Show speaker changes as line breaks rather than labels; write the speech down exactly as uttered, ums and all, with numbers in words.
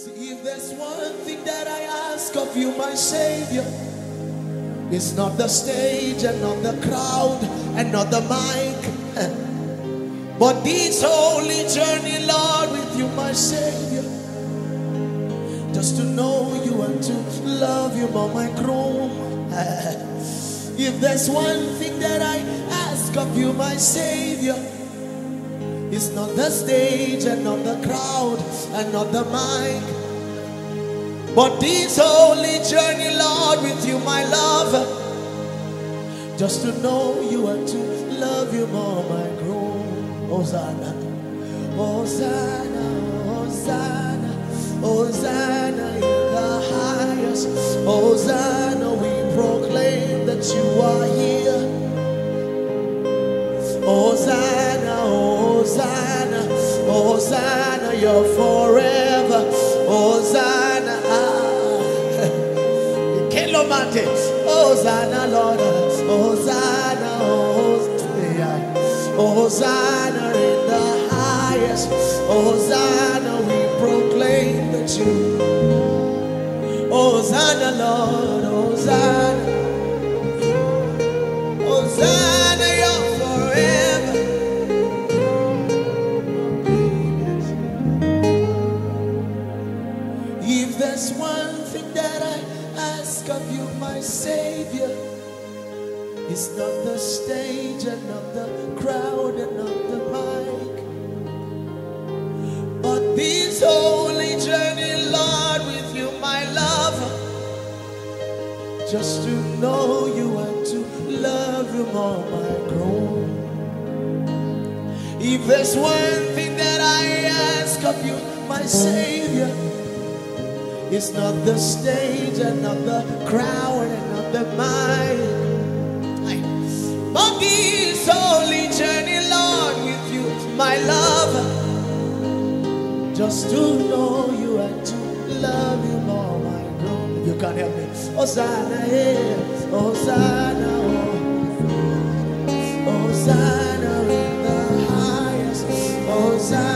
See, if there's one thing that I ask of you, my Savior, it's not the stage and not the crowd and not the mic, but this holy journey, Lord, with you, my Savior. Just to know you and to love you, my groom. If there's one thing that I ask of you, my Savior, it's not the stage and not the crowd and not the mic, but this holy journey, Lord, with you, my love. Just to know you and to love you more, my groom. Hosanna, Hosanna, Hosanna, Hosanna in the highest. Hosanna, we proclaim that you are here. Hosanna, Hosanna, Hosanna, you're forever. Hosanna, Kelomante, Hosanna, Lord, Hosanna, Hosanna, Hosanna in the highest. Hosanna, we proclaim that you. Hosanna, Lord, Hosanna, Hosanna, you're forever. If there's one thing that I ask of you, my Savior, it's not the stage and not the crowd and not the mic, but this holy journey, Lord, with you, my love. Just to know you and to love you more, my groom. If there's one thing that I ask of you, my Savior, it's not the stage and not the crowd and not the mic, but this holy journey, Lord, with you, my love. Just to know you and to love you more, my God. You can't help me. Hosanna, yeah. Hosanna, oh. Hosanna in the highest. Hosanna.